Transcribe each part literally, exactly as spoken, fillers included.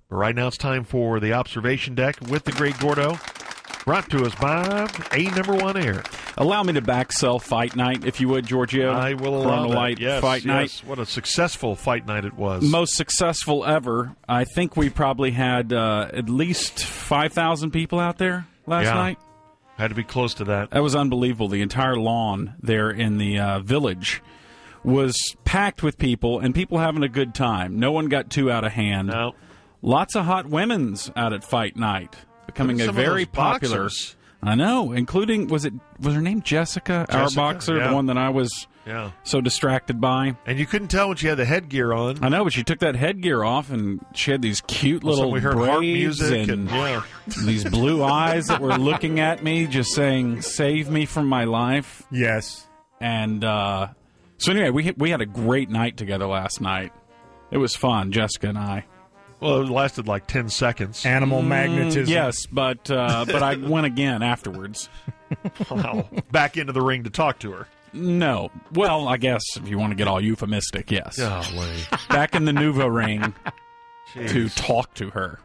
But right now it's time for the observation deck with the great Gordo. Brought to us by A Number One Air. Allow me to back sell Fight Night, if you would, Giorgio. I will allow that. Yes, Fight yes. Night. What a successful fight night it was. Most successful ever. I think we probably had uh, at least five thousand people out there last yeah. night. Had to be close to that. That was unbelievable. The entire lawn there in the uh, village was packed with people, and people having a good time. No one got too out of hand. No. Lots of hot women's out at Fight Night, becoming a Some very of those popular. boxers. I know, including was it was her name Jessica, Jessica, our boxer, yeah. the one that I was Yeah. so distracted by. And you couldn't tell when she had the headgear on. I know, but she took that headgear off, and she had these cute Also, little we heard harp braids music and, and yeah. these blue eyes that were looking at me, just saying, "Save me from my life." Yes. And uh, so anyway, we we had a great night together last night. It was fun, Jessica and I. Well, it lasted like ten seconds. Animal magnetism. Yes, but uh, but I went again afterwards. Wow. Back into the ring to talk to her. No. Well, I guess if you want to get all euphemistic, yes. Golly. Back in the Nuvo ring Jeez. to talk to her.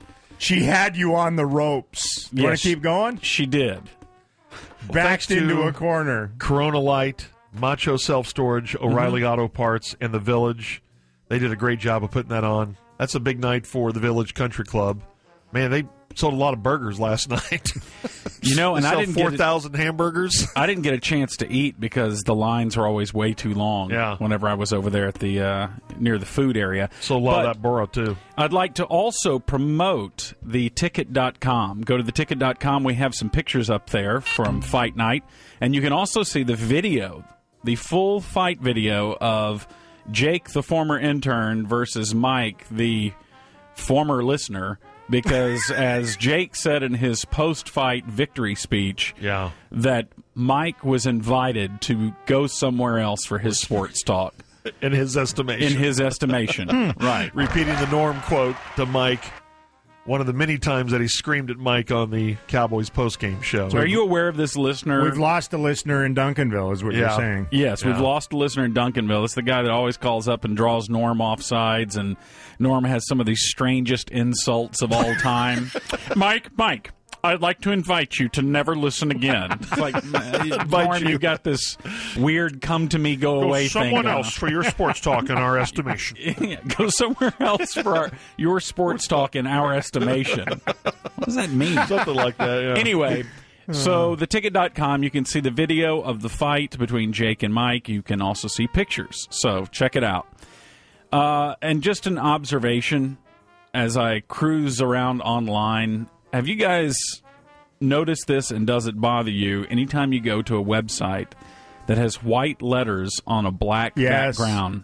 She had you on the ropes. You want Yes. to keep going? She did. thanks Backed to- into a corner. Corona Light, Macho Self Storage, O'Reilly Mm-hmm. Auto Parts, and the Village. They did a great job of putting that on. That's a big night for the Village Country Club. Man, they sold a lot of burgers last night. You know, and They I sell didn't four get a, thousand hamburgers. I didn't get a chance to eat because the lines were always way too long. Yeah. Whenever I was over there at the uh, near the food area. Sold a lot But of that burro, too. I'd like to also promote the ticket dot com. Go to the ticket dot com. We have some pictures up there from Fight Night. And you can also see the video, the full fight video of Jake, the former intern, versus Mike, the former listener. Because as Jake said in his post-fight victory speech, Yeah. that Mike was invited to go somewhere else for his sports talk. In his estimation. In his estimation. Right. Repeating the Norm quote to Mike, one of the many times that he screamed at Mike on the Cowboys postgame show. So are you aware of this listener? We've lost a listener in Duncanville, is what Yeah. you're saying. Yes, we've Yeah. lost a listener in Duncanville. It's the guy that always calls up and draws Norm off sides, and Norm has some of the strangest insults of all time. Mike, Mike, I'd like to invite you to never listen again. It's like, Norm, you. you got this weird come to me, go away thing. Someone going else for your sports talk in our estimation. on. Yeah, go somewhere else for our, your sports talk in our estimation. What does that mean? Something like that, yeah. Anyway, so the ticket dot com, you can see the video of the fight between Jake and Mike. You can also see pictures. So check it out. Uh, and just an observation as I cruise around online. Have you guys noticed this, and does it bother you anytime you go to a website that has white letters on a black Yes. background?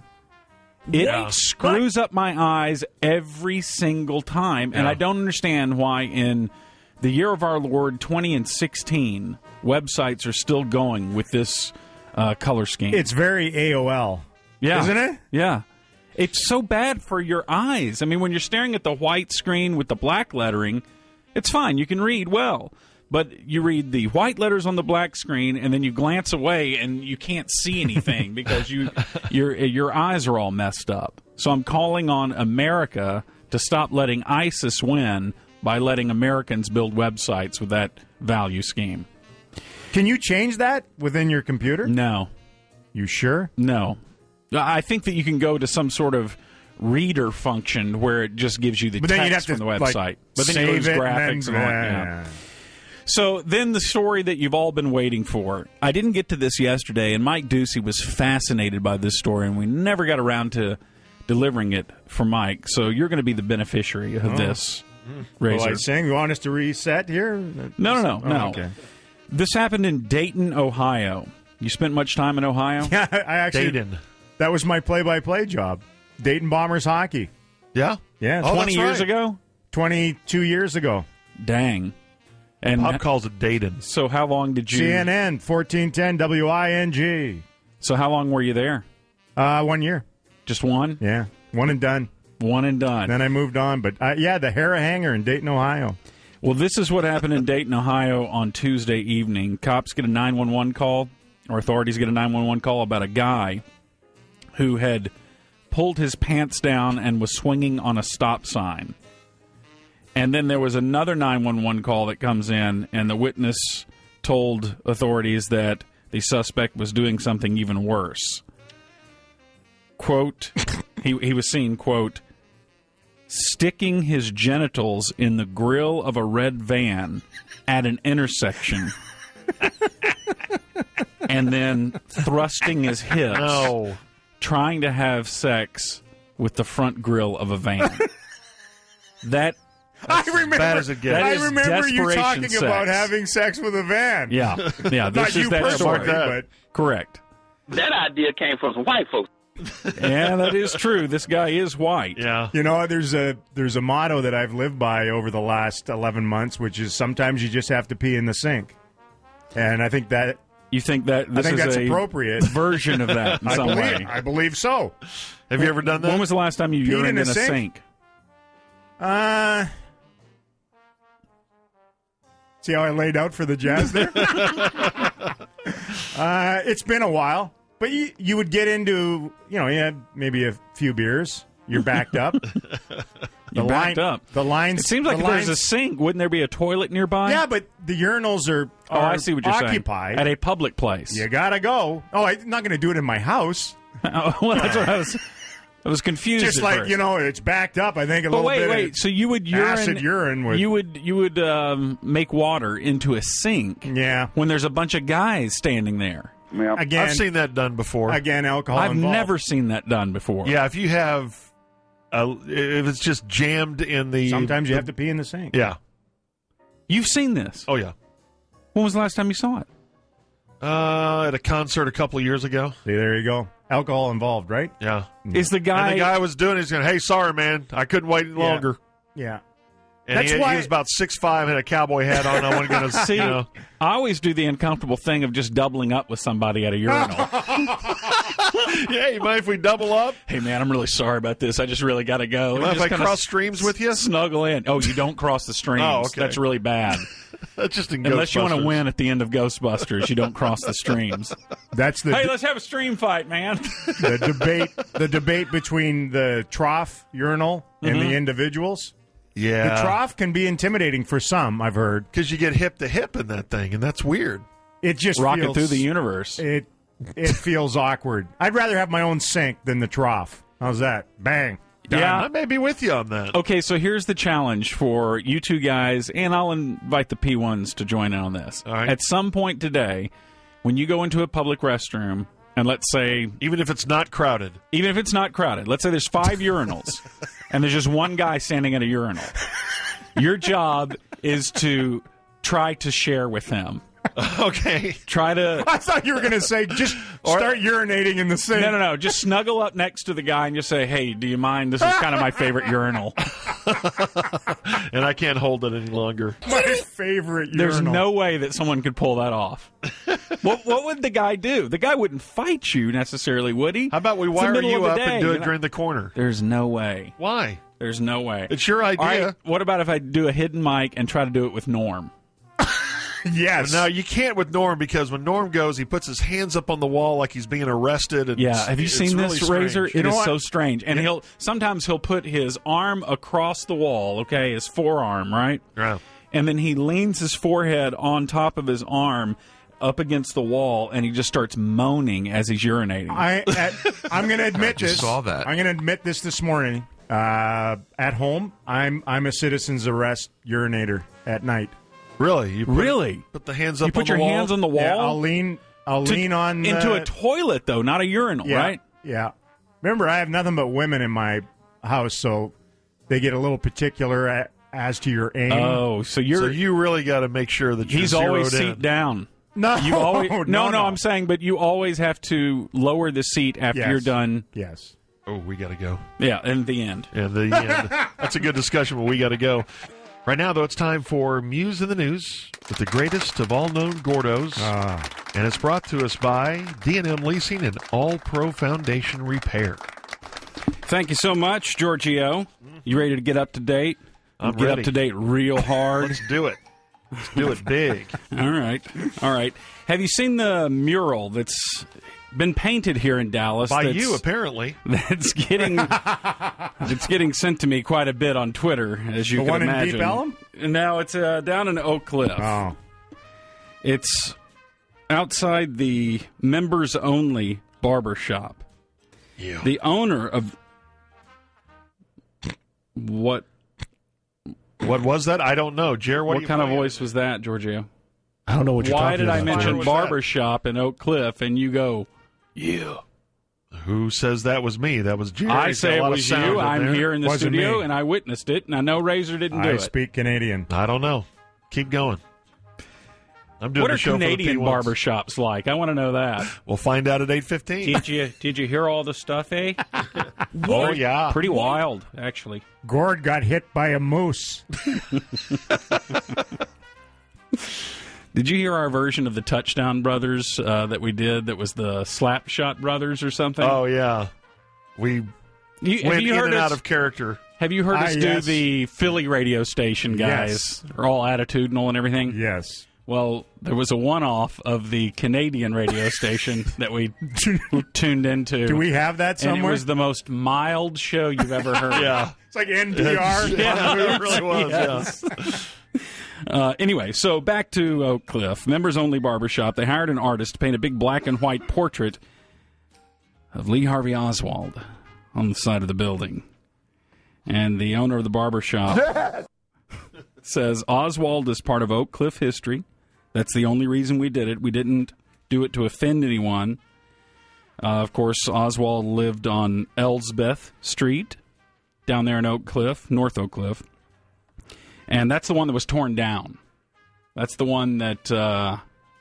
It Yeah. screws up my eyes every single time, and Yeah. I don't understand why in the year of our Lord twenty sixteen, websites are still going with this uh, color scheme. It's very A O L, yeah. isn't it? Yeah. It's so bad for your eyes. I mean, when you're staring at the white screen with the black lettering, it's fine. You can read well. But you read the white letters on the black screen, and then you glance away, and you can't see anything because you your your eyes are all messed up. So I'm calling on America to stop letting ISIS win by letting Americans build websites with that value scheme. Can you change that within your computer? No. You sure? No. I think that you can go to some sort of reader function where it just gives you the But then you'd have text to from the like, website. But then you save lose it graphics and, and all then, that. Yeah. So then the story that you've all been waiting for. I didn't get to this yesterday, and Mike Ducey was fascinated by this story, and we never got around to delivering it for Mike. So you're going to be the beneficiary of Oh. this, Well, Razor. I saying you want us to reset here? No, no, no, Oh, no. okay. This happened in Dayton, Ohio. You spent much time in Ohio? Yeah, I actually. Dayton. That was my play-by-play job. Dayton Bombers hockey. Yeah? Yeah, Oh, twenty that's years right. ago? twenty-two years ago. Dang. And Pop calls it Dayton. so how long did you... C N N fourteen ten W I N G. So how long were you there? Uh, one year. Just one? Yeah, one and done. One and done. Then I moved on. But uh, yeah, the Hara Hangar in Dayton, Ohio. Well, this is what happened in Dayton, Ohio on Tuesday evening. Cops get a nine one one call, or authorities get a nine one one call about a guy who had pulled his pants down and was swinging on a stop sign. And then there was another nine one one call that comes in, and the witness told authorities that the suspect was doing something even worse. Quote, he, he was seen, quote, sticking his genitals in the grill of a red van at an intersection and then thrusting his hips, No. trying to have sex with the front grill of a van. That I remember. bad as it gets. That I is remember you desperation talking sex. about having sex with a van. Yeah, yeah. This Not is you that personally, story. but Correct. That idea came from some white folks. Yeah, that is true. This guy is white. Yeah. you know, there's a there's a motto that I've lived by over the last eleven months, which is sometimes you just have to pee in the sink, and I think that You think that this I think is that's a appropriate. version of that in I some believe, way? I believe so. Have you ever done that? When was the last time you Peed urinated in in a a sink? sink? Uh, see how I laid out for the Jazz there? uh, it's been a while, but you, you would get into, you know, you had maybe a few beers. You're backed up. The You're backed line- up. The lines. It seems like the if there's a lines- sink, wouldn't there be a toilet nearby? Yeah, but the urinals are, Oh, are I see what you're occupied. saying. At a public place. You gotta go. Oh, I'm not going to do it in my house. Oh, well, that's what I was. I was confused. Just at like first. you know, it's backed up. I think a But little wait, bit. wait. Of, So you would urine, acid urine would- you would you would um, make water into a sink yeah. when there's a bunch of guys standing there. Again, I've seen that done before. again, alcohol. I've involved. never seen that done before. Yeah, if you have, uh, if it's just jammed in the. Sometimes you the- have to pee in the sink. Yeah. You've seen this. Oh yeah. When was the last time you saw it? Uh, at a concert a couple of years ago. See, there you go. Alcohol involved, right? Yeah. Is the guy? And the guy was doing it. He's going, hey, sorry, man. I couldn't wait any Yeah. longer. Yeah. And That's he, why- he was about six five, had a cowboy hat on. I wasn't going to See, you know. I always do the uncomfortable thing of just doubling up with somebody at a urinal. Yeah, you mind if we double up? Hey, man, I'm really sorry about this. I just really got to go. You mind if Just I kinda cross streams with you? Snuggle in. Oh, you don't cross the streams. Oh, okay. That's really bad. That's just in Unless you want to Ghostbusters. win at the end of Ghostbusters, you don't cross the streams. That's the Hey, let's have a stream fight, man. the debate. The debate between the trough urinal and Mm-hmm. the individuals. The Yeah. trough can be intimidating for some. I've heard Because you get hip to hip in that thing, and that's weird. it just Rocket feels, through the universe. It it feels awkward. I'd rather have my own sink than the trough. How's that? Bang. Done. Yeah. I may be with you on that. Okay, so here's the challenge for you two guys, and I'll invite the P ones to join in on this. All right. At some point today, when you go into a public restroom, and let's say, Even if it's not crowded. even if it's not crowded, let's say there's five urinals, and there's just one guy standing at a urinal. Your job is to try to share with him. Okay. Try to... I thought you were going to say just start urinating in the sink. No, no, no. Just snuggle up next to the guy and just say, hey, do you mind? This is kind of my favorite urinal. And I can't hold it any longer. My favorite urinal. There's no way that someone could pull that off. what, what would the guy do? The guy wouldn't fight you necessarily, would he? How about we It's the wire middle you of the up day, and do you it know? during the corner? There's no way. Why? There's no way. It's your All idea. right, what about if I do a hidden mic and try to do it with Norm? Yes. No, you can't with Norm because when Norm goes, he puts his hands up on the wall like he's being arrested. And Yeah, it's- have you it's seen really this, Razor? strange. It know is what? so strange. And he'll sometimes he'll put his arm across the wall, okay, his forearm, right? Yeah. And then he leans his forehead on top of his arm up against the wall, and he just starts moaning as he's urinating. I, at, I'm going to admit just this. saw that. I'm going to admit this this morning. Uh, at home, I'm I'm a citizen's arrest urinator at night. Really? You put, Really? Put the hands up You put on your the wall? hands on the wall? Yeah, I'll lean. I'll To- lean on into the, a toilet, though, not a urinal, yeah, right? Yeah. Remember, I have nothing but women in my house, so they get a little particular at, as to your aim. Oh, so you're So you really got to make sure that you're he's always zeroed seat in. down. no, You always no, no, no, I'm saying, but you always have to lower the seat after Yes. you're done. Yes. Oh, we got to go. Yeah, in the end. And the end. That's a good discussion, but we got to go. Right now, though, it's time for Muse in the News with the greatest of all known Gordos. Ah. And it's brought to us by D and M Leasing and All Pro Foundation Repair. Thank you so much, Giorgio. You ready to get up to date? I'm get ready. up to date real hard. Let's do it. Let's do it big. All right. All right. Have you seen the mural that's been painted here in Dallas. By that's, you, apparently. That's getting it's getting sent to me quite a bit on Twitter, as you The can one in imagine. Deep Ellum? No, it's uh, down in Oak Cliff. Oh. It's outside the members-only barber shop. Yeah. The owner of what? What was that? I don't know. Jer, what, What are you kind of playing? voice was that, Giorgio? I don't know what you're Why talking did I about. mention Where was barber that? shop in Oak Cliff and you go, yeah? Who says that was me? That was Jer. I He's got say a it lot of was sound you. in I'm there. here in the Wasn't studio me. and I witnessed it, and I know Razor didn't do I it. speak Canadian. I don't know. Keep going. I'm doing What the are show Canadian for the P ones. barber shops like? I want to know that. We'll find out at eight fifteen. Did you did you hear all the stuff, eh? Oh, yeah. Pretty wild, actually. Gord got hit by a moose. Did you hear our version of the Touchdown Brothers uh, that we did? That was the Slapshot Brothers or something. Oh, yeah. We you, have went you in heard and us, out of character. Have you heard Ah, us do yes. the Philly radio station guys? Yes. They're all attitudinal and everything. Yes. Well, there was a one-off of the Canadian radio station that we tuned into. Do we have that And somewhere? it was the most mild show you've ever heard. Yeah. It's like N P R. Yeah, it really was. Yes. Yeah. Uh, anyway, so back to Oak Cliff. Members-only barbershop. They hired an artist to paint a big black and white portrait of Lee Harvey Oswald on the side of the building. And the owner of the barbershop says Oswald is part of Oak Cliff history. That's the only reason we did it. We didn't do it to offend anyone. Uh, of course, Oswald lived on Elsbeth Street down there in Oak Cliff, North Oak Cliff. And that's the one that was torn down. That's the one that uh,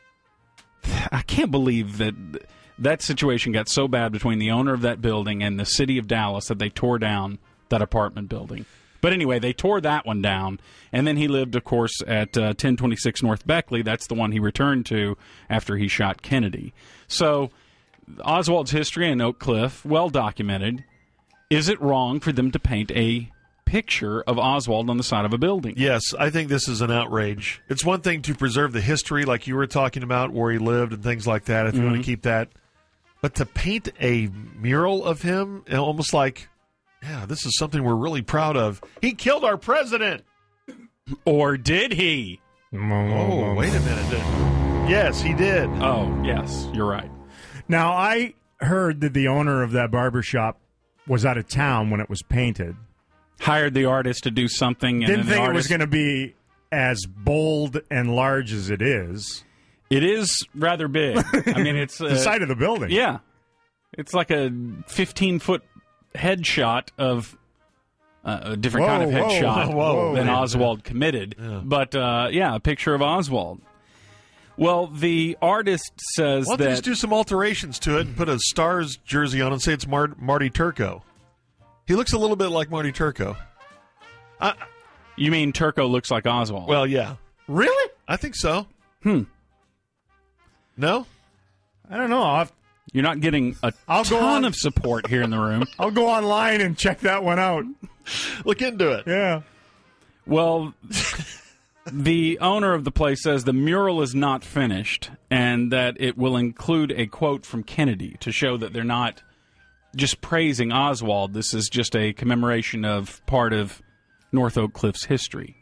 I can't believe that that situation got so bad between the owner of that building and the city of Dallas that they tore down that apartment building. But anyway, they tore that one down, and then he lived, of course, at uh, ten twenty-six North Beckley. That's the one he returned to after he shot Kennedy. So Oswald's history in Oak Cliff, well documented. Is it wrong for them to paint a picture of Oswald on the side of a building? Yes, I think this is an outrage. It's one thing to preserve the history, like you were talking about, where he lived and things like that, if you Mm-hmm. want to keep that. But to paint a mural of him, almost like, yeah, this is something we're really proud of. He killed our president. Or did he? Oh, wait a minute. Yes, he did. Oh, yes, you're right. Now, I heard that the owner of that barbershop was out of town when it was painted. Hired the artist to do something. And Didn't then the think it was artist- going to be as bold and large as it is. It is rather big. I mean, it's uh, The side of the building. yeah, it's like a fifteen foot headshot of uh, a different kind of Whoa, whoa, headshot whoa, than whoa. Oswald committed. But uh, yeah, a picture of Oswald. Well, the artist says Why don't you that just do some alterations to it and put a Stars jersey on and say it's Mar- Marty Turco? He looks a little bit like Marty Turco. you mean Turco looks like Oswald. Well, yeah. Really? I think so. Hmm. No? I don't know. I'll, have- You're not getting a I'll go ton on- of support here in the room. I'll go online and check that one out. Look into it. Yeah. Well, the owner of the place says the mural is not finished and that it will include a quote from Kennedy to show that they're not just praising Oswald. This is just a commemoration of part of North Oak Cliff's history.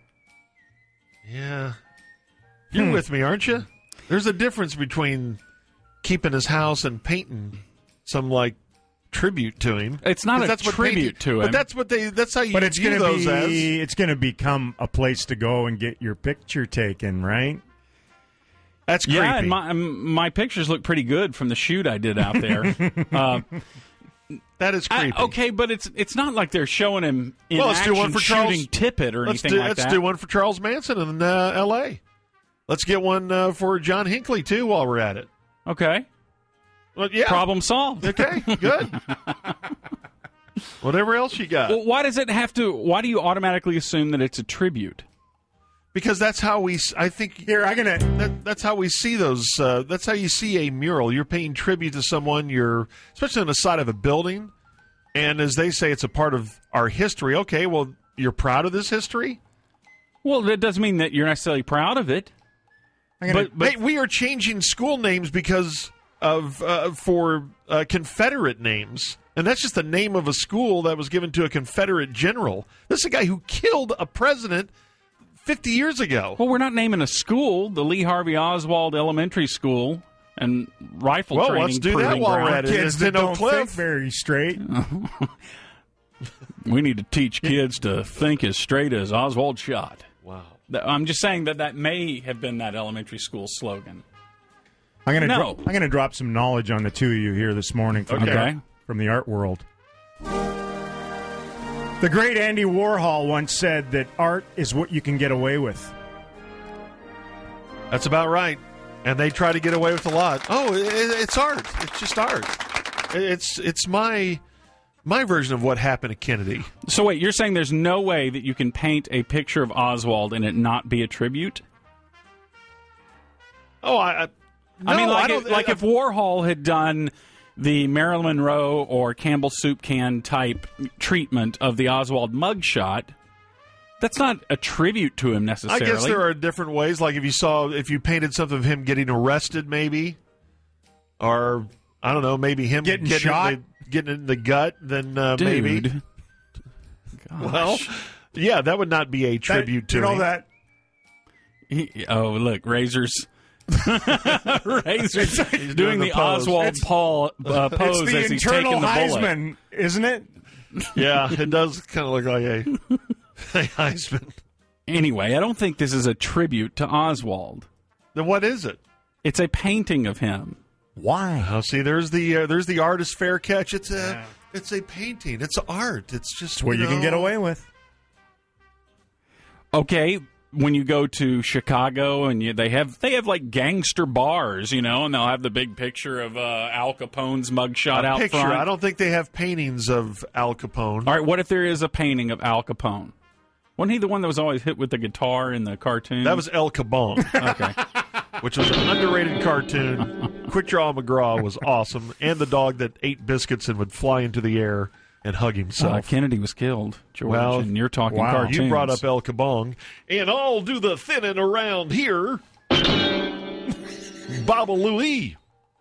Yeah. You're with me, aren't you? There's a difference between keeping his house and painting some, like, tribute to him. It's not 'Cause a that's what tribute painting- to him. But that's what they that's how you But it's view going to those as. be it's going to become a place to go and get your picture taken, right? That's creepy. Yeah, and my um, my pictures look pretty good from the shoot I did out there. uh, that is I- creepy. okay, but it's it's not like they're showing him in Well, let's do action one for shooting Charles- Tippett or Let's anything do like let's that. do one for Charles Manson in uh, L A. Let's get one uh, for John Hinckley too while we're at it. Okay, Well, yeah. problem solved. Okay, good. Whatever else you got. Well, why does it have to? Why do you automatically assume that it's a tribute? Because that's how we. s- I think Here, I'm going to that, that's how we see those. Uh, that's how you see a mural. You're paying tribute to someone. You're especially on the side of a building, and as they say, it's a part of our history. Okay, well, you're proud of this history. Well, that doesn't mean that you're necessarily proud of it. I'm gonna- But but Hey, we are changing school names because of uh, for uh, Confederate names. And that's just the name of a school that was given to a Confederate general. This is a guy who killed a president fifty years ago. Well, we're not naming a school, the Lee Harvey Oswald Elementary School and rifle well, training. let's do that while we're at it. Kids It's that in Oak don't Cliff. think very straight. We need to teach kids to think as straight as Oswald shot. Wow. I'm just saying that that may have been that elementary school slogan. I'm gonna No. dro- I'm gonna drop some knowledge on the two of you here this morning from, Okay. the, art, from the art world. The great Andy Warhol once said that art is what you can get away with. That's about right. And they try to get away with a lot. Oh, it, it's art. It's just art. It's it's my my version of what happened to Kennedy. So wait, you're saying there's no way that you can paint a picture of Oswald and it not be a tribute? Oh, I. I no, I mean, like, I don't, if, like I, if Warhol had done the Marilyn Monroe or Campbell soup can type treatment of the Oswald mugshot, that's not a tribute to him I necessarily. guess there are different ways. Like if you saw, if you painted something of him getting arrested, maybe, or I don't know, maybe him Getting getting shot? in the, getting in the gut, then uh, Dude. maybe. Gosh. Well, yeah, that would not be a tribute That- to you know him. that He, oh, look, Razor's. Razor's doing, doing the, the pose. Oswald It's- Paul uh, pose it's the as he's internal taking the bullet. Heisman, isn't it? Yeah, it does kind of look like a, a Heisman. Anyway, I don't think this is a tribute to Oswald. Then what is it? It's a painting of him. Why? Oh, see, there's the uh, there's the artist fair catch. It's a Yeah. it's a painting. It's art. It's just It's what you can know, get away with. Okay, when you go to Chicago and you, they have they have like gangster bars, you know, and they'll have the big picture of uh, Al Capone's mugshot A out picture. front. I don't think they have paintings of Al Capone. All right, what if there is a painting of Al Capone? Wasn't he the one that was always hit with the guitar in the cartoon? That was El Cabong, okay. which was an underrated cartoon. Quick Draw McGraw was awesome, and the dog that ate biscuits and would fly into the air and hug Uh, himself. Kennedy was killed, George, Well, and you're talking wow, cartoons. You brought up El Cabong, and I'll do the thinning around here. Baba Louie.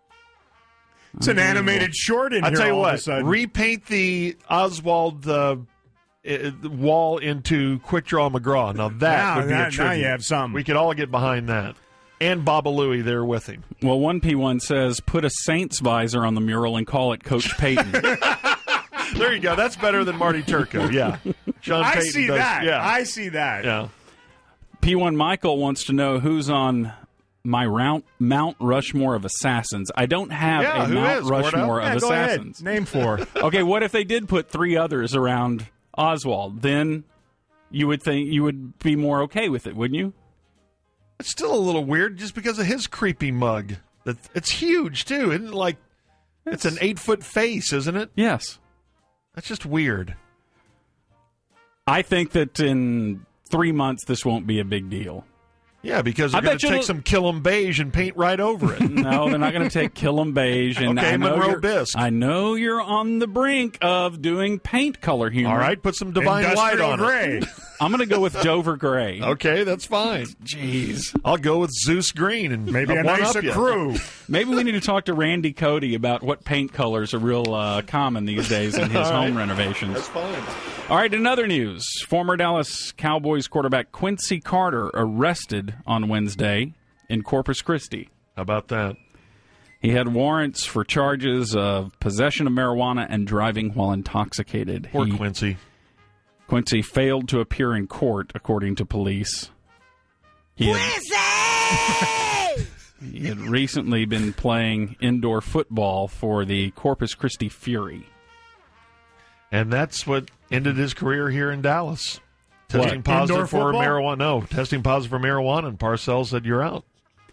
It's an animated short in I here tell you all of a what, sudden. repaint the Oswald uh, uh, wall into Quick Draw McGraw. Now that Now- would be now- a tribute. now you have something. We could all get behind that. And Baba Louie there with him. Well, one P one says, put a Saints visor on the mural and call it Coach Payton. There you go. That's better than Marty Turco. Yeah. Sean I Payton see does, that. Yeah. I see that. yeah. P one Michael wants to know who's on my Mount, Mount Rushmore of assassins. I don't have Yeah, a who Mount is, Gordo? Rushmore Yeah, of go ahead. assassins. Name four. Okay, what if they did put three others around Oswald? Then you would think you would be more okay with it, wouldn't you? It's still a little weird just because of his creepy mug. That It's huge, too. Isn't it like it's an eight-foot face, isn't it? Yes. That's just weird. I think that in three months this won't be a big deal. Yeah, because I they're going bet to you take it'll- some Killam beige and paint right over it. No, they're not going to take Killam beige. And Okay, I know Monroe you're- bisque. I know you're on the brink of doing paint color humor. All right, put some divine light Industrial on gray. it. I'm going to go with Dover Gray. Okay, that's fine. Jeez. I'll go with Zeus Green and Maybe I'll a one-up nicer ya. crew. Maybe we need to talk to Randy Cody about what paint colors are real uh, common these days in his All right. home renovations. That's fine. All right, in other news, former Dallas Cowboys quarterback Quincy Carter arrested on Wednesday in Corpus Christi. How about that? He had warrants for charges of possession of marijuana and driving while intoxicated. Poor He- Quincy. Quincy failed to appear in court, according to police. He had, he had recently been playing indoor football for the Corpus Christi Fury. And that's what ended his career here in Dallas. Testing What, positive indoor for football? marijuana. No, testing positive for marijuana, and Parcells said, you're out.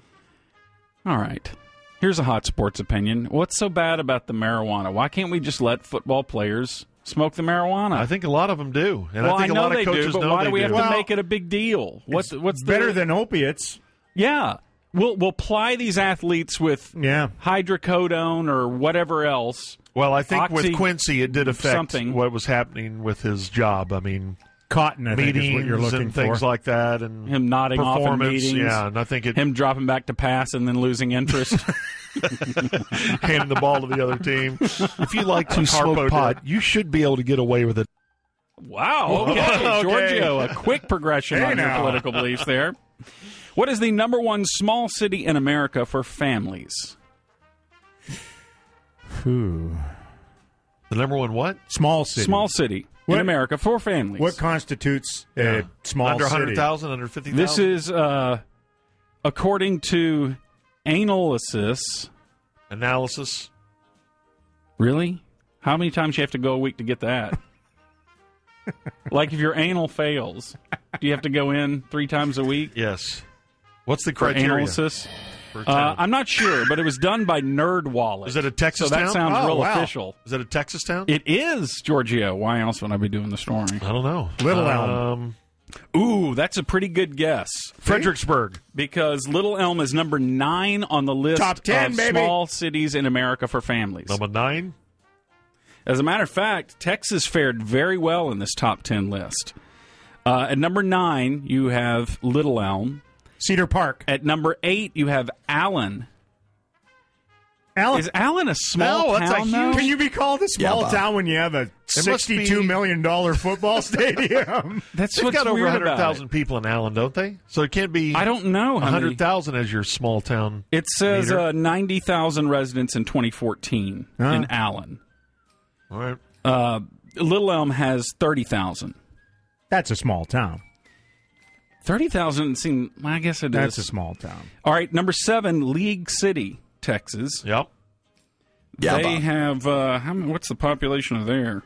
All right. Here's a hot sports opinion. What's so bad about the marijuana? Why can't we just let football players smoke the marijuana? I think a lot of them do. And well, I think know a lot they of coaches do, but know why they do we have do. to Well, make it a big deal? What's what's the, Better than opiates. Yeah. We'll we'll ply these athletes with Yeah. hydrocodone or whatever else. Well, I think Oxy with Quincy, it did affect something. what was happening with his job. I mean, Cotton, I think, meetings is what you're looking and things for. like that, and Him nodding off in performance. meetings. Yeah, and I think it Him dropping back to pass and then losing interest. handing the ball to the other team. If you like to Harpo smoke pot, you should be able to get away with it. Wow. Okay. Okay. Giorgio, a quick progression Hey on your now. political beliefs there. What is the number one small city in America for families? Ooh. The number one what? Small city. Small city What- in America for families. What constitutes a small Under city? one hundred thousand, under fifty thousand? This is, uh, according to Analysis. Analysis. Really? How many times you have to go a week to get that? Like if your anal fails, do you have to go in three times a week Yes. What's the for criteria? analysis? for a Uh, town? I'm not sure, but it was done by NerdWallet. Is it a Texas So that town? sounds Oh, real wow. official. Is it a Texas town? It is, Giorgio. Why else would I be doing the story? I don't know. Little Elm. Um, Ooh, that's a pretty good guess. Fredericksburg. Because Little Elm is number nine on the list Top ten, of baby. small cities in America for families. Number nine. As a matter of fact, Texas fared very well in this top ten list. Uh, at number nine, you have Little Elm. Cedar Park. At number eight, you have Allen. Allen. Is Allen a small No, that's a town, huge- though? Can you be called a small Yeah, Bob. town when you have a must sixty-two be- million dollar football stadium? That's They've what's got over weird one hundred about thousand it. people in Allen, don't they? So it can't be I don't know how many. one hundred thousand as your small town. It says meter. uh, ninety thousand residents in twenty fourteen Huh. in Allen. All right. Uh, Little Elm has thirty thousand. That's a small town. thirty thousand seem, I guess it is. That's a small town. All right, number seven, League City, Texas. Yep. Yeah, they Bob. have, uh, how, many- what's the population of there?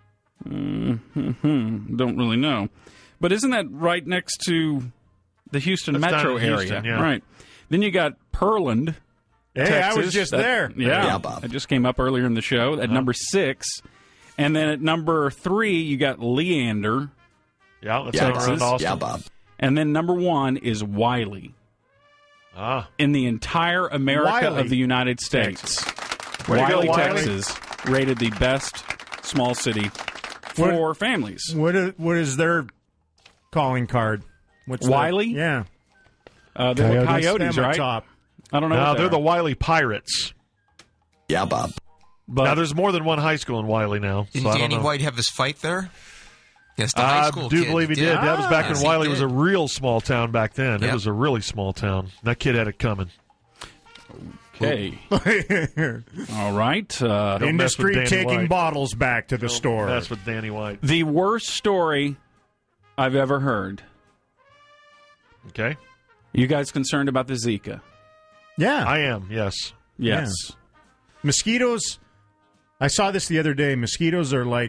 Mm-hmm, don't really know. But isn't that right next to the Houston That's down metro in area? Houston, yeah. Right. Then you got Pearland, Hey, Texas. I was just That- there. Yeah, Yeah, Bob. I just came up earlier in the show at number six. And then at number three, you got Leander. Yeah, that's Yeah, down Texas. around Austin. Yeah, Bob. And then number one is Wiley. Ah. In the entire America Wiley, of the United States. Way to go, Wiley, Wiley. Texas, rated the best small city for families. What is, what is their calling card? What's Wiley? The, yeah. Uh, they're the Coyotes, Coyotes, them at right? Top. I don't know. No, what they're they the are. Wiley Pirates. Yeah, Bob. But now, there's more than one high school in Wiley now. Did so I don't Danny know. White have his fight there? Yes, the high I school do kid. believe he did. That was back Yes, when he Wiley was did. a real small town back then. It Yep. was a really small town. That kid had it coming. okay. All right. Uh, Don't mess with Industry Danny taking White. bottles back to the store. That's with Danny White. the worst story I've ever heard. Okay. You guys concerned about the Zika? yeah. I am, yes. Yes. Mosquitoes. I saw this the other day. Mosquitoes are like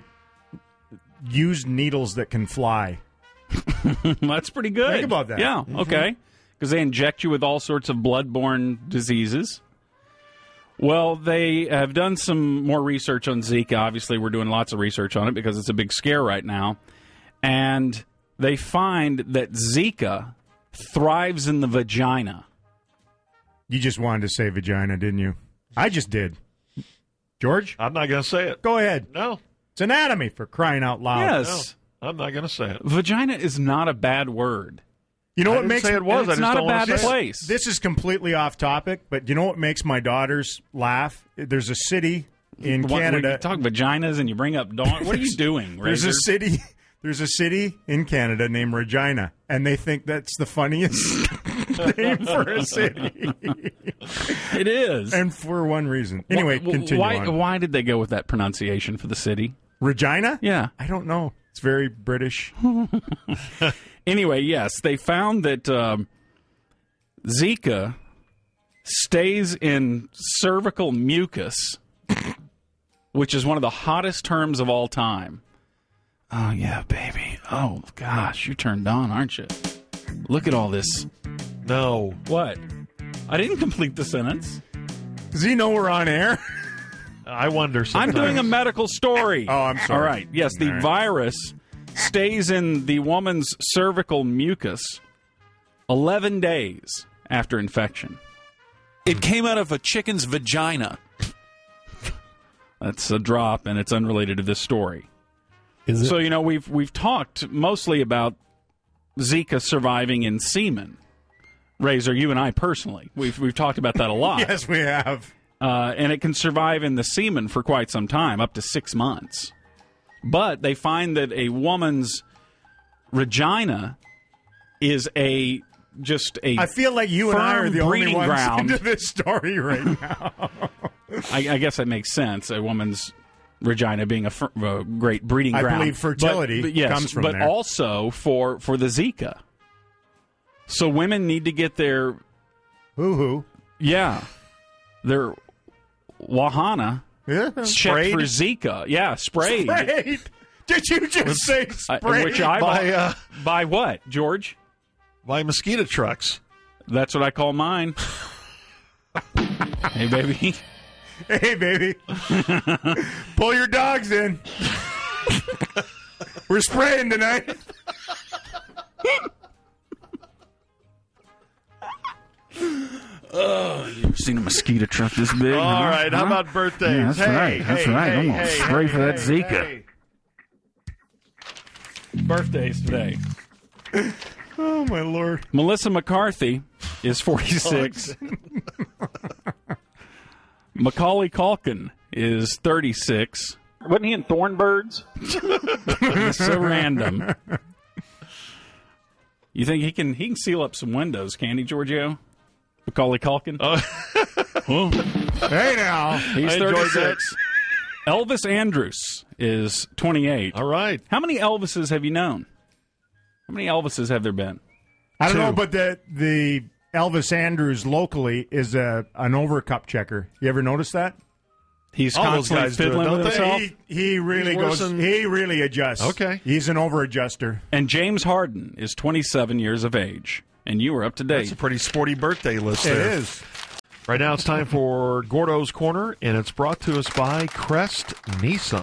used needles that can fly. That's pretty good. Think about that. Yeah, okay. Because they inject you with all sorts of bloodborne diseases. Well, they have done some more research on Zika. Obviously, we're doing lots of research on it because it's a big scare right now. And they find that Zika thrives in the vagina. You just wanted to say vagina, didn't you? I just did. George, I'm not going to say it. go ahead. No, It's anatomy for crying out loud. Yes. no, I'm not going to say it. Vagina is not a bad word. You know I what didn't makes say it was. It's I just not don't a wanna bad say it. place. This is completely off topic, but you know what makes my daughters laugh? There's a city in What, Canada. You talk vaginas and you bring up dog. What are you doing, There's a Razor? city. There's a city in Canada named Regina, and they think that's the funniest name for a city, It is. and for one reason. Anyway, Why- continue Why, on. why did they go with that pronunciation for the city? Regina? Yeah. I don't know. It's very British. Anyway, yes, they found that um, Zika stays in cervical mucus, which is one of the hottest terms of all time. Oh, yeah, baby. Oh, gosh, you turned on, aren't you? Look at all this. No. What? I didn't complete the sentence. Does he know we're on air? I wonder I'm sometimes. doing a medical story. Oh, I'm sorry. All right. Yes, the All right. virus stays in the woman's cervical mucus eleven days after infection. It came out of a chicken's vagina. That's a drop, and it's unrelated to this story. Is it? So, you know, we've we've talked mostly about Zika surviving in semen. Razor, you and I personally, we've we've talked about that a lot. Yes, we have. Uh, and it can survive in the semen for quite some time, up to six months. But they find that a woman's regina is a just a I feel like you and I are firm the only breeding ones ground. into this story right now. I, I guess that makes sense. A woman's regina being a, fir- a great breeding I ground. believe fertility but, but yes, comes from but there. also for for the Zika. So women need to get their Hoo-hoo. yeah their wahana Yeah. checked for Zika. Yeah, sprayed. Sprayed. Did you just say I- sprayed? which I By, uh, by what, George? by mosquito trucks. That's what I call mine. Hey, baby. Hey, baby. Pull your dogs in. We're spraying tonight. You seen a mosquito truck this big? All right, how about birthdays? Yeah, that's hey, right, that's hey, right. hey, I'm gonna hey, spray hey, for that hey, Zika. hey. Birthdays today. Oh, my Lord. Melissa McCarthy is forty-six. Macaulay Culkin is thirty-six. Wasn't he in Thornbirds? It's so random. You think he can he can seal up some windows, can he, Giorgio? Macaulay Culkin? Oh. Hey, now. He's I enjoyed thirty-six. Elvis Andrus is twenty-eight. All right. How many Elvises have you known? How many Elvises have there been? I don't Two. know, but the the Elvis Andrews locally is a an overcup checker. You ever notice that? He's All those constantly guys do it, fiddling don't with they? himself. He, he really He's worse goes. than- He really adjusts. Okay. He's an over adjuster. And James Harden is twenty-seven years of age. And you were up to date. That's a pretty sporty birthday list It there. is. Right now it's time for Gordo's Corner, and it's brought to us by Crest Nissan.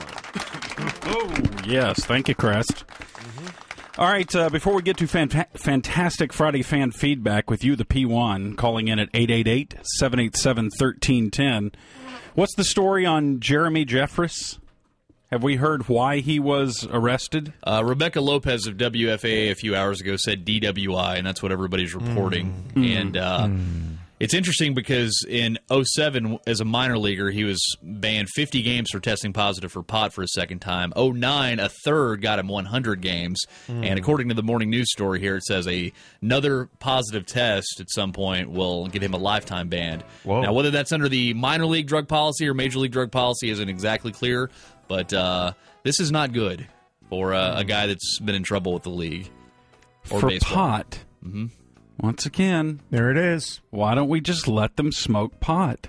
Oh, yes. Thank you, Crest. All right, uh, before we get to fanta- fantastic Friday fan feedback with you, the P one, calling in at eight eight eight, seven eight seven, one three one zero, what's the story on Jeremy Jeffress? Have we heard why he was arrested? Uh, Rebecca Lopez of W F A A a few hours ago said D W I, and that's what everybody's reporting. Mm. And uh, it's interesting because in oh seven, as a minor leaguer, he was banned fifty games for testing positive for pot for a second time. oh nine, a third got him one hundred games. Mm. And according to the morning news story here, it says a, another positive test at some point will get him a lifetime ban. Whoa. Now, whether that's under the minor league drug policy or major league drug policy isn't exactly clear, but uh, this is not good for uh, a guy that's been in trouble with the league or For baseball. pot. Mm-hmm. Once again, There it is. why don't we just let them smoke pot?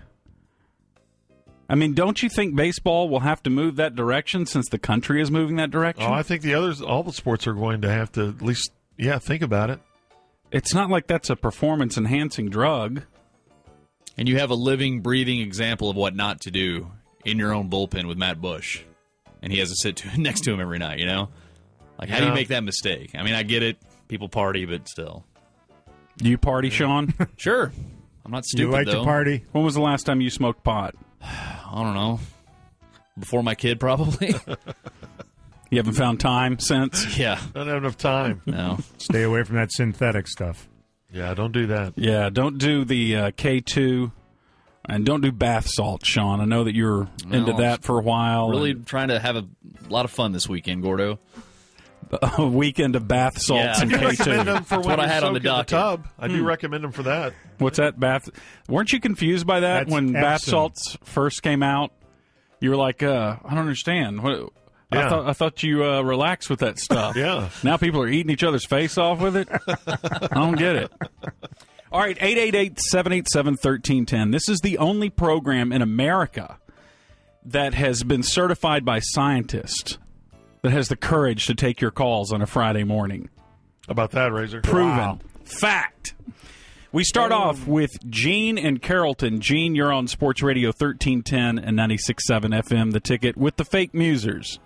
I mean, don't you think baseball will have to move that direction since the country is moving that direction? Oh, I think the others, all the sports are going to have to at least, yeah, think about it. It's not like that's a performance-enhancing drug. And you have a living, breathing example of what not to do in your own bullpen with Matt Bush. And he has to sit to, next to him every night, you know? Like, how do you Yeah. make that mistake? I mean, I get it. People party, but still. Do you party, Sean? Sure. I'm not stupid, You like though. to party? When was the last time you smoked pot? I don't know. Before my kid, probably. You haven't found time since? Yeah. Don't have enough time. No. Stay away from that synthetic stuff. Yeah, don't do that. Yeah, don't do the uh, K two, and don't do bath salts, Sean. I know that you're No, into that for a while. Really and trying to have a lot of fun this weekend, Gordo. a weekend of bath salts Yeah. and I do K recommend two. them for That's when what I you had on the soak in docket. tub. I Hmm. do recommend them for that. What's that bath? Weren't you confused by that That's when bath Epsom. salts first came out? You were like, uh, I don't understand. What? I Yeah. thought I thought you uh, relaxed with that stuff. Yeah. Now people are eating each other's face off with it. I don't get it. All right, eight eight eight, seven eight seven, one three one zero. This is the only program in America that has been certified by scientists that has the courage to take your calls on a Friday morning. How about that, Razor? Proven. Wow. Fact. We start off with Gene and Carrollton. Gene, you're on Sports Radio thirteen ten and ninety-six point seven F M, The Ticket, with the fake musers.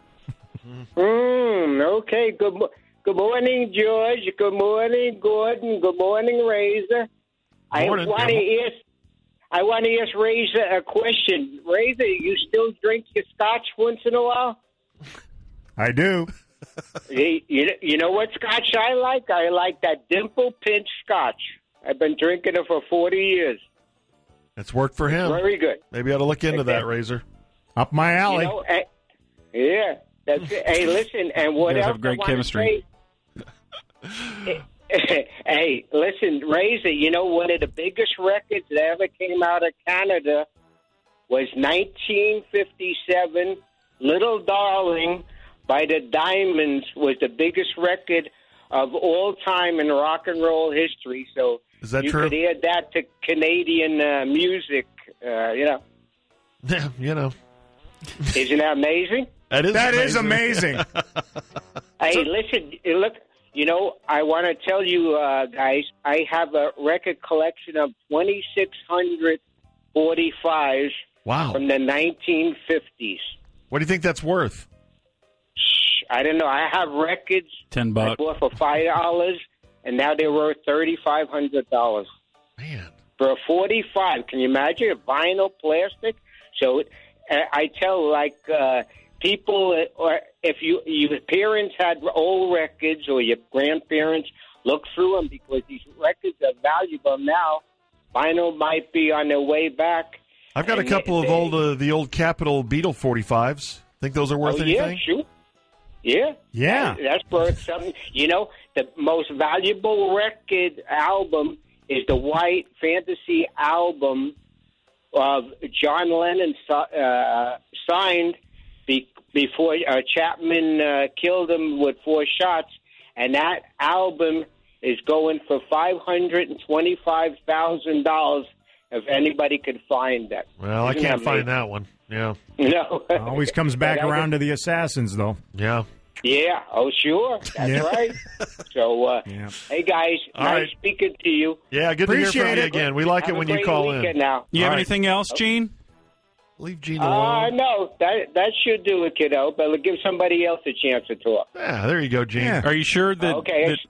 Mm, okay. Good, mo- good morning, George. Good morning, Gordon. Good morning, Razor. Morning. I want to ask. I want to ask Razor a question. Razor, you still drink your scotch once in a while? I do. You, you, you know what scotch I like? I like that Dimple Pinch scotch. I've been drinking it for forty years. It's worked for him. Very good. Maybe I ought to look into that, Razor. Up my alley. You know, eh, yeah, that's it. Hey, listen, and what You guys else have great I wanna chemistry. say- Hey, listen, Razor, you know, one of the biggest records that ever came out of Canada was nineteen fifty-seven, Little Darling by the Diamonds was the biggest record of all time in rock and roll history. So Is that you true? could add that to Canadian uh, music, uh, you know. Yeah, you know. Isn't that amazing? That is That amazing. is amazing. Hey, listen, look, you know, I want to tell you, uh, guys, I have a record collection of twenty-six hundred forty-fives Wow. from the nineteen fifties. What do you think that's worth? I don't know. I have records Ten I bucks. bought for five dollars, and now they're worth thirty-five hundred dollars Man. for a forty-five. Can you imagine a vinyl plastic? So uh, I tell like uh, people, uh, or if you your parents had old records or your grandparents, look through them because these records are valuable now. Vinyl might be on their way back. I've got a And couple they- of old, uh, the old Capitol Beetle forty-fives. Think those are worth oh, anything? Yeah, sure. Yeah. Yeah. That's worth something. You know, the most valuable record album is the White Fantasy album of John Lennon uh, signed be- before uh, Chapman uh, killed him with four shots. And that album is going for five hundred twenty-five thousand dollars if anybody could find that. Well, I Isn't can't that find amazing? that one. Yeah. No. Always comes back But I around would- to the Assassins, though. Yeah. Yeah, oh, sure. That's Yeah. right. So, uh, Yeah. hey, guys, All nice right. speaking to you. Yeah, good to hear Appreciate from you it. again. We like Have it a when you great call weekend in. now. You have All right. anything else, Gene? Leave Gene Uh, alone. no, that that should do it, kiddo, but give somebody else a chance to talk. Yeah, there you go, Gene. Yeah. Are you sure that, Okay, that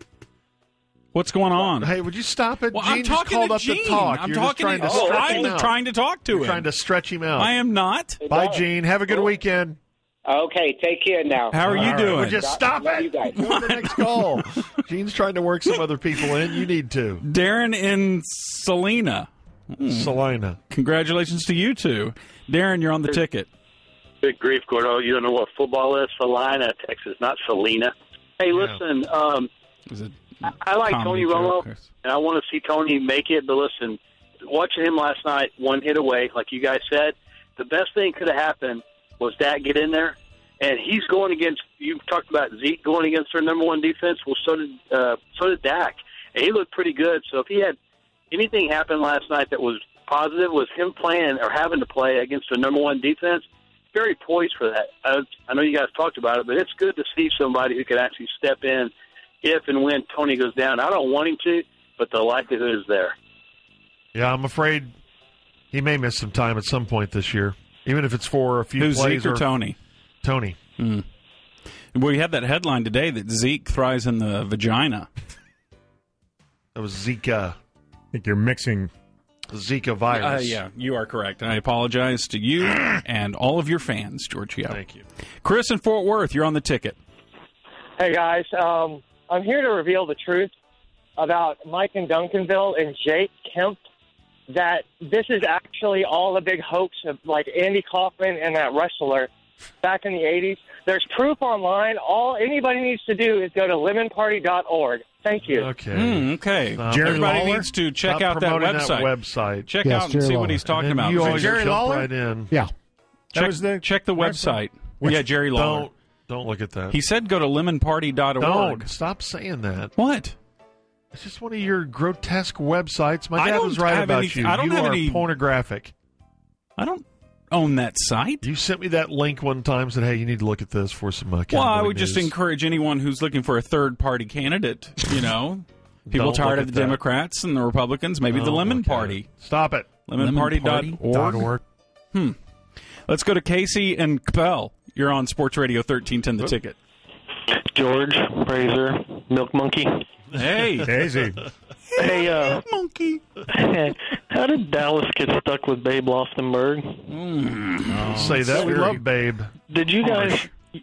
what's going on? Hey, would you stop it? Well, Gene I'm just talking called to up Gene. to talk. I'm You're talking just trying to to, stretch I'm him out. trying to talk to You're him. trying to stretch him out. I am not. Bye, Gene. Have a good weekend. Okay, take care now. How are you All right. doing? Would you stop Love it? you guys. Go to the next call. Gene's trying to work some other people in. You need to. Darren in Salina. Salina. Congratulations to you two. Darren, you're on the ticket. Good grief, Gordo. You don't know what football is? Salina, Texas, not Salina. Hey, listen, um, Is it I, I like comedy Tony Romo, joke? and I want to see Tony make it. But listen, watching him last night, one hit away, like you guys said, the best thing could have happened was Dak get in there, and he's going against. You talked about Zeke going against their number one defense. Well, so did uh, so did Dak, and he looked pretty good. So if he had anything happen last night that was positive, was him playing or having to play against the number one defense. Very poised for that. I, I know you guys talked about it, but it's good to see somebody who can actually step in if and when Tony goes down. I don't want him to, but the likelihood is there. Yeah, I'm afraid he may miss some time at some point this year, even if it's for a few Who's plays. Zeke or Tony? Tony. We had that headline today that Zeke thrives in the vagina. That was Zika. I think you're mixing. Zika virus. Uh, yeah, you are correct. I apologize to you and all of your fans, Giorgio. Thank you. Chris in Fort Worth, you're on the ticket. Hey, guys. Um, I'm here to reveal the truth about Mike in Duncanville and Jake Kemp, that this is actually all a big hoax of, like, Andy Kaufman and that wrestler back in the eighties. There's proof online. All anybody needs to do is go to lemon party dot org. Thank you. Okay. Mm, okay. Stop. Jerry Everybody Lawler? needs to check Stop out that promoting website. website. Check Yes, out and Jerry see what Lawler. he's talking And about. You Check- always Jerry jump Lawler? right in. Yeah. That check, was the check the website. yeah, Jerry Lawler. Don't don't look at that. He said go to lemon party dot org. Don't stop saying that. What? It's just one of your grotesque websites. My I dad don't was right have about any- you. I don't you have are any- pornographic. I don't own that site. You sent me that link one time and said, hey, you need to look at this for some uh, Well, I cowboy would just news. encourage anyone who's looking for a third-party candidate, you know, people Don't tired look of the at that. Democrats and the Republicans, maybe the Don't Lemon look at Party. it. Stop it. lemon party dot Dot org. org. Let's go to Casey and Capel. You're on Sports Radio thirteen ten, The Ticket. George, Razor, Milk Monkey. Hey. Daisy. Hey, uh, Monkey. how did Dallas get stuck with Babe Loftenberg? Say that. We love Babe. Did you guys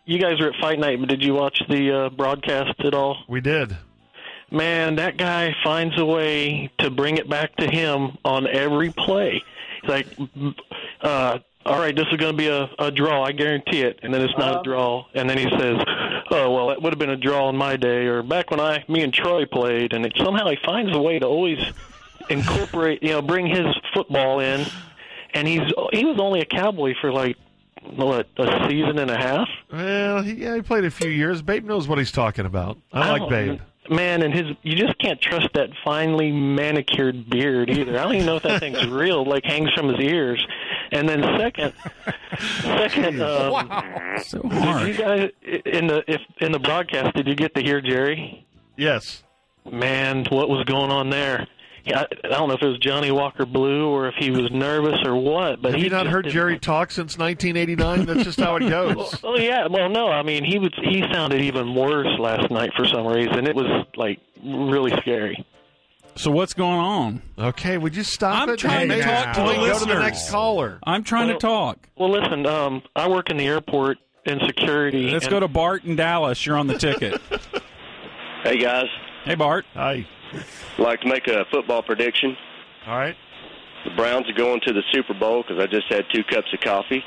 you guys were at Fight Night, but did you watch the uh, broadcast at all? We did. Man, that guy finds a way to bring it back to him on every play. He's like, uh, all right, this is going to be a, a draw, I guarantee it. And then it's not um, a draw. And then he says, oh, well, that would have been a draw in my day, or back when I, me and Troy played. And it, somehow he finds a way to always incorporate, you know, bring his football in. And he's he was only a Cowboy for like, what, a season and a half? Well, he, yeah, he played a few years. Babe knows what he's talking about. I like Babe. Man, and his you just can't trust that finely manicured beard either. I don't even know if that thing's real, like hangs from his ears. And then second, second, um, wow, so hard. Did you guys in the if in the broadcast did you get to hear Jerry? Yes. Man, what was going on there? I, I don't know if it was Johnny Walker Blue or if he was nervous or what. But have he you not heard didn't... Jerry talk since nineteen eighty-nine? That's just how it goes. well, well, yeah. Well, no. I mean, he was he sounded even worse last night for some reason. It was like really scary. So what's going on? Okay, would you stop I'm it? trying Hey, to talk to the go listeners. to the next caller. I'm trying well, to talk. Well, listen. Um, I work in the airport in security. Let's and... go to Bart in Dallas. You're on the ticket. Hey guys. Hey Bart. Hi. I'd like to make a football prediction. All right. The Browns are going to the Super Bowl because I just had two cups of coffee.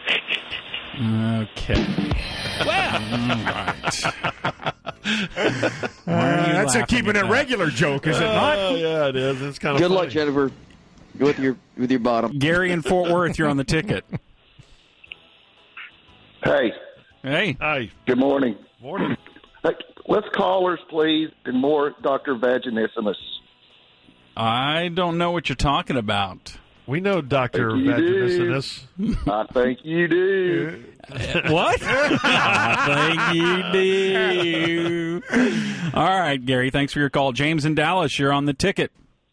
Okay. Well, all right. Uh, that's a keeping it regular joke, is it not? Oh, yeah, it is. It's kind of Good funny. luck, Jennifer. Go with your with your bottom. Gary in Fort Worth, you're on the ticket. Hey. Hey. Hi. Good morning. Morning. Less callers, please, and more Doctor Vaginissimus. I don't know what you're talking about. We know Doctor Vaginissimus. I think you do. What? I think you do. All right, Gary, thanks for your call. James in Dallas, you're on the ticket.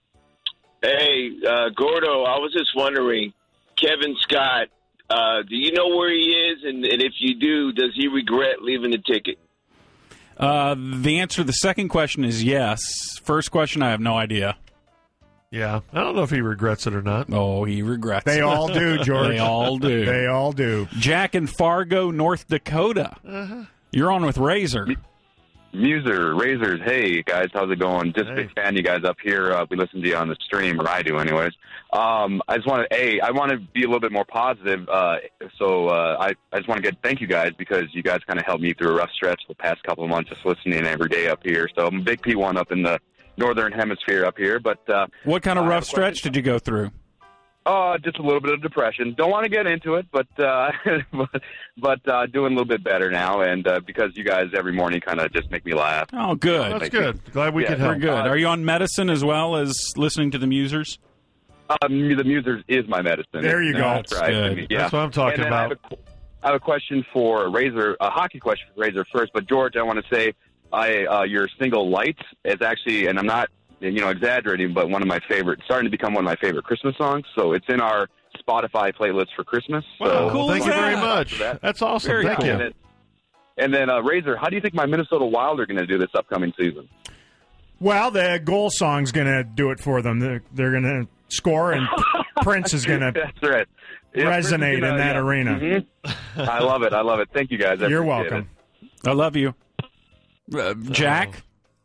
Hey, uh, Gordo, I was just wondering, Kevin Scott, uh, do you know where he is? And, and if you do, does he regret leaving the ticket? Uh, the answer to the second question is yes. First question, I have no idea. Yeah, I don't know if he regrets it or not. Oh, he regrets They it. all do, George. They all do. They all do. Jack in Fargo, North Dakota. Uh-huh. You're on with Razor. Muser, Razors, hey, guys, how's it going? Just Hey. a big fan of you guys up here. Uh, we listen to you on the stream, or I do anyways. Um, I just want to, A, I want to be a little bit more positive. Uh, so uh, I, I just want to get thank you guys because you guys kind of helped me through a rough stretch the past couple of months just listening every day up here. So I'm a big P one up in the northern hemisphere up here. But uh, What kind of uh, rough stretch did you go through? Uh, just a little bit of depression. Don't want to get into it, but uh, but, but uh, doing a little bit better now. And uh, because you guys every morning kind of just make me laugh. Oh, good. That's good. Glad we Yeah, could help. We're good. Are you on medicine as well as listening to the Musers? Um, the Musers is my medicine. There you go. That's right. good. Yeah. That's what I'm talking And then I have about. a- I have a question for Razor, a hockey question for Razor first. But George, I want to say, I uh, your single "Lights" is actually, and I'm not, you know, exaggerating, but one of my favorite, starting to become one of my favorite Christmas songs. So it's in our Spotify playlist for Christmas. Wow, So well, cool thank is you very that? much. That. That's awesome. Very Thank cool. you. And then, and then uh, Razor, how do you think my Minnesota Wild are going to do this upcoming season? Well, the goal song's going to do it for them. They're, they're going to score, and Prince is going to That's right. Yeah, Prince is resonate gonna- in that yeah. arena. Mhm. I love it. I love it. Thank you, guys. I You're appreciate welcome. I love you. Uh, Jack?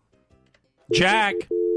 Jack?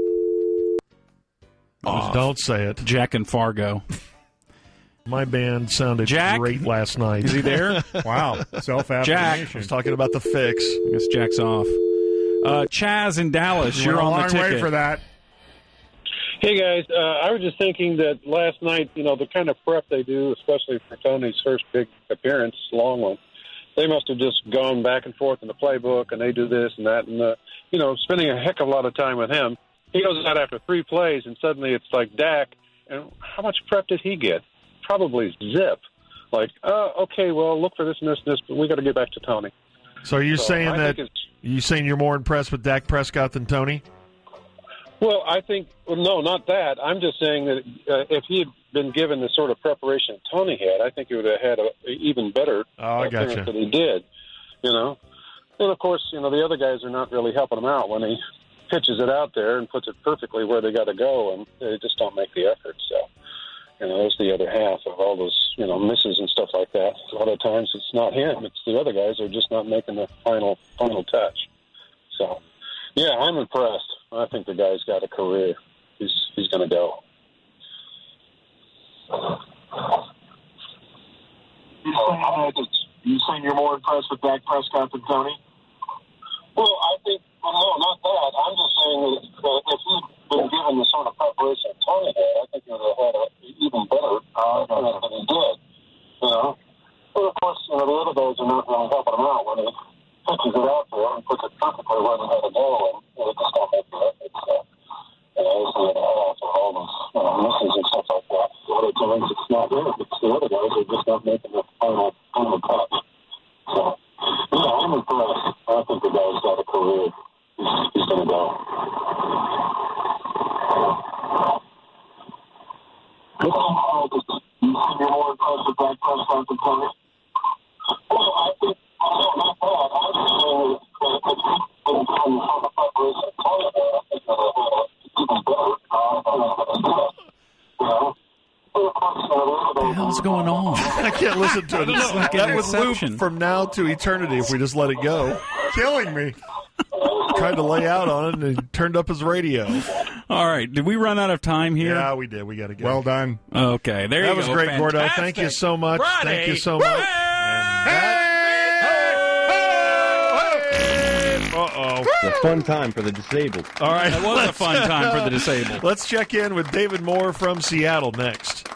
Oh, don't say it. Jack in Fargo. My band sounded Jack? great last night. Is he there? Wow, I self-affirmation. was talking about the fix. I guess Jack's off. Uh, Chaz in Dallas, You you're went a on long the way ticket. for that. Hey guys, uh, I was just thinking that last night, you know, the kind of prep they do, especially for Tony's first big appearance, long one, they must have just gone back and forth in the playbook, and they do this and that, and uh, you know, spending a heck of a lot of time with him. He goes out after three plays, and suddenly it's like Dak. And how much prep did he get? Probably zip. Like, uh, okay, well, look for this and this and this, but we got to get back to Tony. So are you So saying I that think it's- you saying you're more impressed with Dak Prescott than Tony? Well, I think well, no, not that. I'm just saying that uh, if he had been given the sort of preparation Tony had, I think he would have had a, a even better Oh, I appearance gotcha. than he did. You know, and of course, you know the other guys are not really helping him out when he pitches it out there and puts it perfectly where they got to go, and they just don't make the effort. So, You know, that's the other half of all those, you know, misses and stuff like that. A lot of times it's not him; it's the other guys who are just not making the final final touch. So, yeah, I'm impressed. I think the guy's got a career. He's he's going to go. You saying, uh, you saying you're more impressed with Dak Prescott than Tony? Well, I think, well, no, not that. I'm just saying that uh, if he'd been given the sort of preparation Tony had, I think he would have had an even better uh, than he did. You know? But, of course, you know, the other guys are not really helping him out when he pitches it out there and puts it perfectly where he had to go, and you know, just don't make it. It's, uh, you know, it's the other half of all those, you know, misses and stuff like that. A lot of times it's not him. It's the other guys who are just not making the final, final touch. So, yeah, I'm impressed. I think the guy's got a career. He's, he's going to go. You think you're more impressed with Dak Prescott than Tony? Well, I think, no, not that. I'm just saying that if he's been given the sort of preparation Tony had, I think that he'll have even better uh, than he did. You know? What the hell's going on? I can't listen to it. It's like that an would loop exception. from now to eternity if we just let it go. Killing me. Tried to lay out on it and he turned up his radio. All right. Did we run out of time here? Yeah, we did. We got to go. Well done. Okay. There that you was go. great, Fantastic. Gordo. Thank you so much. Friday. Thank you so much. And that- Uh-oh. It's a fun time for the disabled. All right. That was a fun time for the disabled. Let's check in with David Moore from Seattle next.